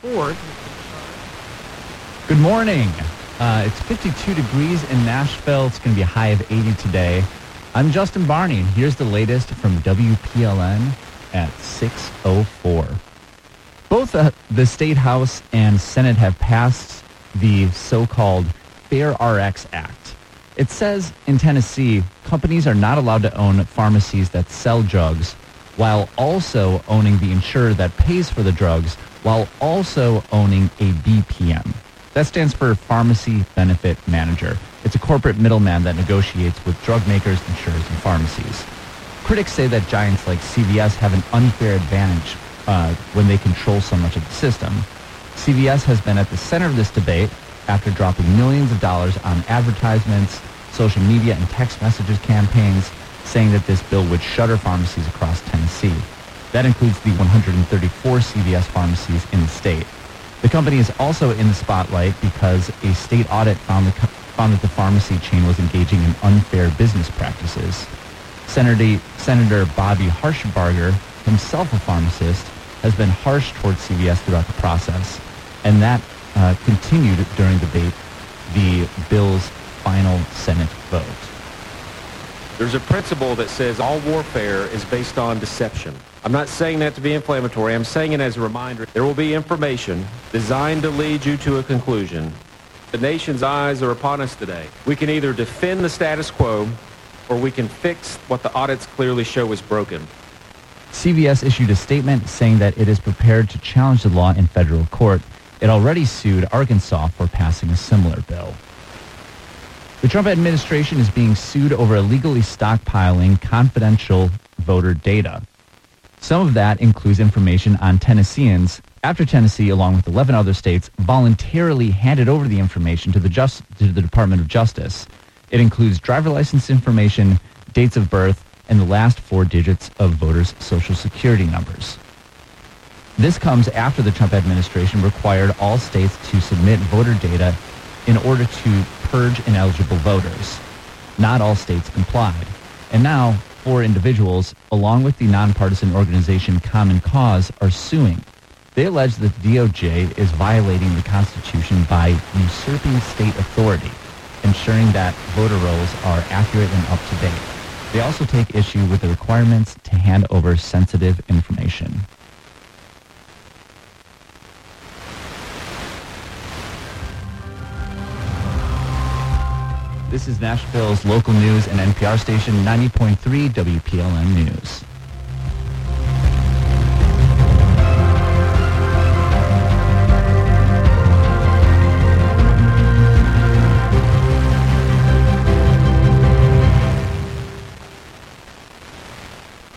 Ford. Good morning. It's 52 degrees in Nashville. It's going to be a high of 80 today. I'm Justin Barney, and here's the latest from WPLN at 6:04. Both the State House and Senate have passed the so-called Fair Rx Act. It says in Tennessee, companies are not allowed to own pharmacies that sell drugs while also owning the insurer that pays for the drugs while also owning a BPM. That stands for Pharmacy Benefit Manager. It's a corporate middleman that negotiates with drug makers, insurers, and pharmacies. Critics say that giants like CVS have an unfair advantage when they control so much of the system. CVS has been at the center of this debate after dropping millions of dollars on advertisements, social media, and text messages campaigns, saying that this bill would shutter pharmacies across Tennessee. That includes the 134 CVS pharmacies in the state. The company is also in the spotlight because a state audit found that the pharmacy chain was engaging in unfair business practices. Senator Bobby Herschberger, himself a pharmacist, has been harsh towards CVS throughout the process, and that continued during the bill's final Senate vote. There's a principle that says all warfare is based on deception. I'm not saying that to be inflammatory. I'm saying it as a reminder. There will be information designed to lead you to a conclusion. The nation's eyes are upon us today. We can either defend the status quo or we can fix what the audits clearly show is broken. CVS issued a statement saying that it is prepared to challenge the law in federal court. It already sued Arkansas for passing a similar bill. The Trump administration is being sued over illegally stockpiling confidential voter data. Some of that includes information on Tennesseans after Tennessee, along with 11 other states, voluntarily handed over the information to the Department of Justice. It includes driver license information, dates of birth, and the last 4 digits of voters' social security numbers. This comes after the Trump administration required all states to submit voter data in order to purge ineligible voters. Not all states complied. And now, 4 individuals, along with the nonpartisan organization Common Cause, are suing. They allege that the DOJ is violating the Constitution by usurping state authority, ensuring that voter rolls are accurate and up to date. They also take issue with the requirements to hand over sensitive information. This is Nashville's local news and NPR station 90.3 WPLN News.